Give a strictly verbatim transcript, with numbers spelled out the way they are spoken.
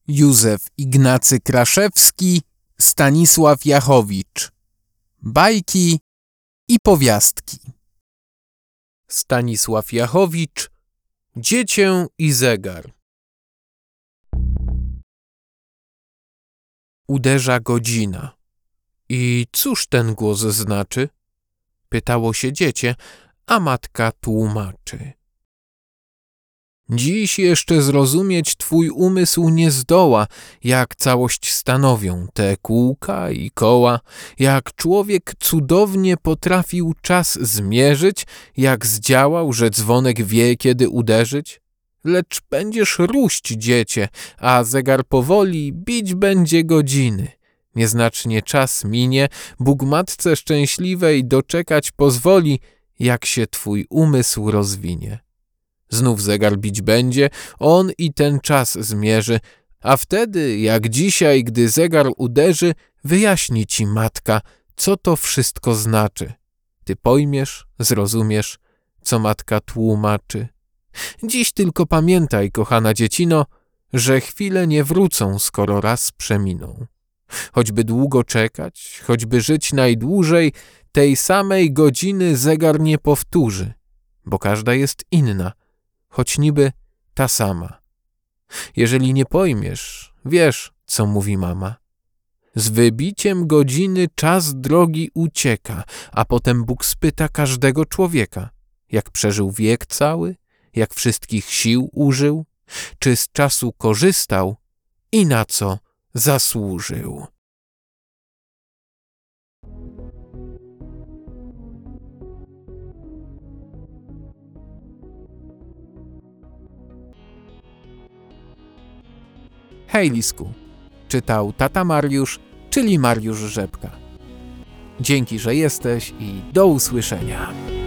Józef Ignacy Kraszewski, Stanisław Jachowicz. Bajki i powiastki. Stanisław Jachowicz. Dziecię i zegar. Uderza godzina. I cóż ten głos znaczy? Pytało się dziecię, a matka tłumaczy. Dziś jeszcze zrozumieć twój umysł nie zdoła, jak całość stanowią te kółka i koła, jak człowiek cudownie potrafił czas zmierzyć, jak zdziałał, że dzwonek wie, kiedy uderzyć. Lecz będziesz róść, dziecię, a zegar powoli bić będzie godziny. Nieznacznie czas minie, Bóg matce szczęśliwej doczekać pozwoli, jak się twój umysł rozwinie. Znów zegar bić będzie, on i ten czas zmierzy, a wtedy, jak dzisiaj, gdy zegar uderzy, wyjaśni ci matka, co to wszystko znaczy. Ty pojmiesz, zrozumiesz, co matka tłumaczy. Dziś tylko pamiętaj, kochana dziecino, że chwile nie wrócą, skoro raz przeminą. Choćby długo czekać, choćby żyć najdłużej, tej samej godziny zegar nie powtórzy, bo każda jest inna, choć niby ta sama. Jeżeli nie pojmiesz, wiesz, co mówi mama. Z wybiciem godziny czas drogi ucieka, a potem Bóg spyta każdego człowieka, jak przeżył wiek cały, jak wszystkich sił użył, czy z czasu korzystał i na co zasłużył. Hej, Lisku, czytał tata Mariusz, czyli Mariusz Rzepka. Dzięki, że jesteś i do usłyszenia.